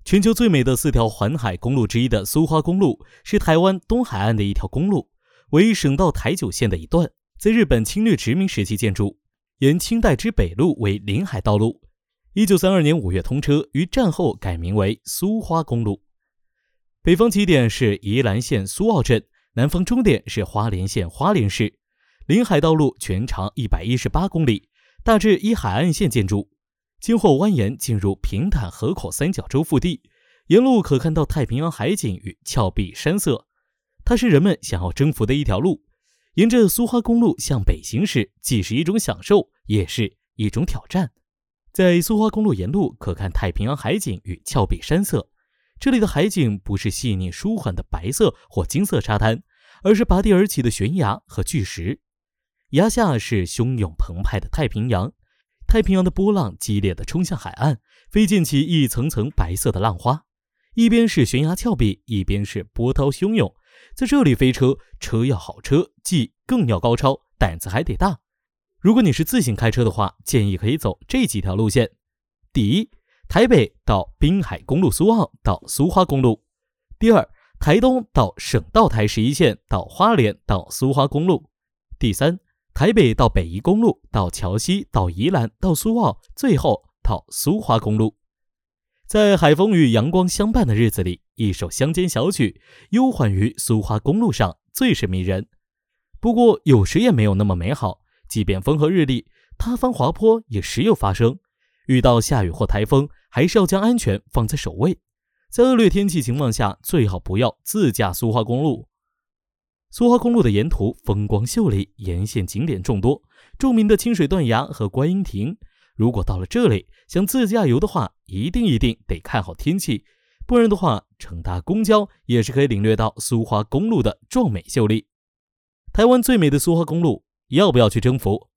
全球最美的4条环海公路之一的苏花公路是台湾东海岸的一条公路，为省道台九线的一段，在日本侵略殖民时期建筑，沿清代之北路为临海道路。1932年5月通车，于战后改名为苏花公路。北方起点是宜兰县苏澳镇，南方终点是花莲县花莲市。临海道路全长118公里，大致依海岸线建筑，今后蜿蜒进入平坦河口三角洲腹地，沿路可看到太平洋海景与峭壁山色。它是人们想要征服的一条路。沿着苏花公路向北行驶，既是一种享受，也是一种挑战。在苏花公路沿路可看太平洋海景与峭壁山色。这里的海景不是细腻舒缓的白色或金色沙滩，而是拔地而起的悬崖和巨石。崖下是汹涌澎湃的太平洋，太平洋的波浪激烈地冲向海岸，飞溅起一层层白色的浪花。一边是悬崖峭壁，一边是波涛汹涌。在这里飞车，车要好车，技更要高超，胆子还得大。如果你是自行开车的话，建议可以走这几条路线。第一，台北到滨海公路苏澳到苏花公路。第二，台东到省道台11线到花莲到苏花公路。第三，台北到北宜公路到桥西到宜兰到苏澳，最后到苏花公路。在海风与阳光相伴的日子里，一首乡间小曲悠缓于苏花公路上，最是迷人。不过有时也没有那么美好，即便风和日丽，塌方滑坡也时有发生。遇到下雨或台风，还是要将安全放在首位。在恶劣天气情况下，最好不要自驾苏花公路。苏花公路的沿途风光秀丽，沿线景点众多，著名的清水断崖和观音亭。如果到了这里想自驾游的话，一定得看好天气，不然的话乘搭公交也是可以领略到苏花公路的壮美秀丽。台湾最美的苏花公路，要不要去征服？